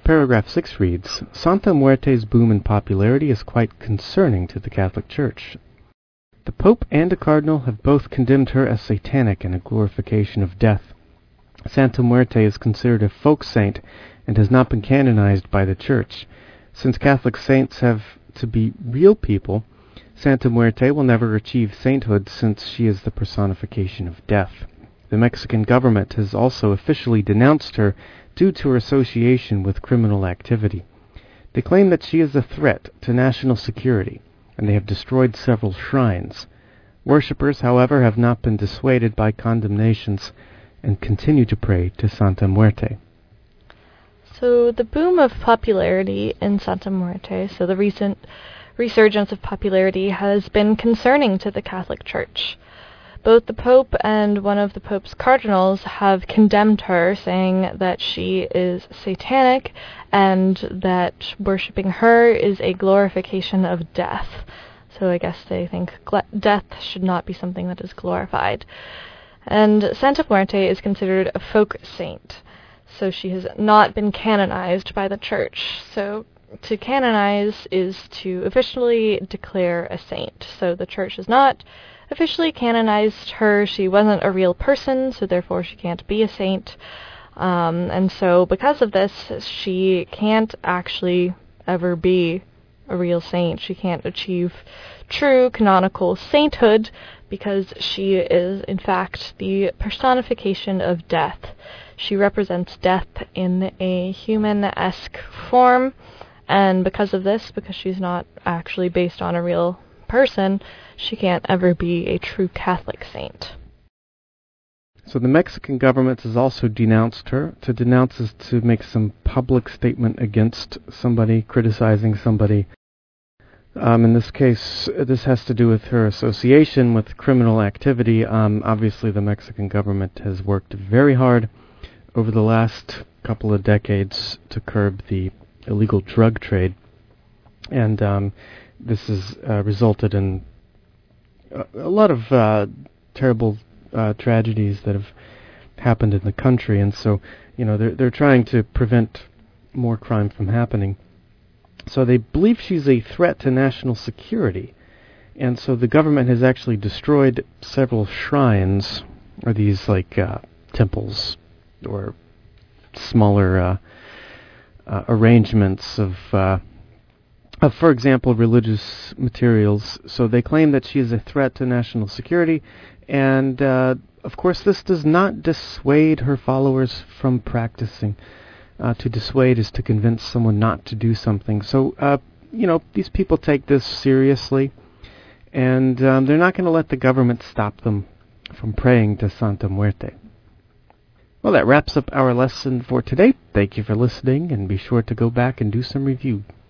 Paragraph 6 reads, Santa Muerte's boom in popularity is quite concerning to the Catholic Church. The Pope and a cardinal have both condemned her as satanic and a glorification of death. Santa Muerte is considered a folk saint and has not been canonized by the Church. Since Catholic saints have to be real people, Santa Muerte will never achieve sainthood since she is the personification of death. The Mexican government has also officially denounced her due to her association with criminal activity. They claim that she is a threat to national security, and they have destroyed several shrines. Worshippers, however, have not been dissuaded by condemnations and continue to pray to Santa Muerte. So the boom of popularity in Santa Muerte, so the recent resurgence of popularity, has been concerning to the Catholic Church. Both the Pope and one of the Pope's cardinals have condemned her, saying that she is satanic and that worshipping her is a glorification of death. So I guess they think death should not be something that is glorified. And Santa Muerte is considered a folk saint, so she has not been canonized by the Church. So to canonize is to officially declare a saint. So the Church has not officially canonized her. She wasn't a real person, so therefore she can't be a saint. And so because of this, she can't actually ever be a real saint. She can't achieve true canonical sainthood because she is, in fact, the personification of death. She represents death in a human-esque form, and because of this, because she's not actually based on a real person, she can't ever be a true Catholic saint. So the Mexican government has also denounced her. To denounce is to make some public statement against somebody, criticizing somebody. In this case, this has to do with her association with criminal activity. Obviously, the Mexican government has worked very hard over the last couple of decades to curb the illegal drug trade. And this has resulted in a lot of terrible tragedies that have happened in the country, and so they're trying to prevent more crime from happening. So they believe she's a threat to national security, and so the government has actually destroyed several shrines, or these like temples or smaller arrangements of, for example, religious materials. So they claim that she is a threat to national security, and of course this does not dissuade her followers from practicing. To dissuade is to convince someone not to do something. So, these people take this seriously, and they're not going to let the government stop them from praying to Santa Muerte. Well, that wraps up our lesson for today. Thank you for listening, and be sure to go back and do some review.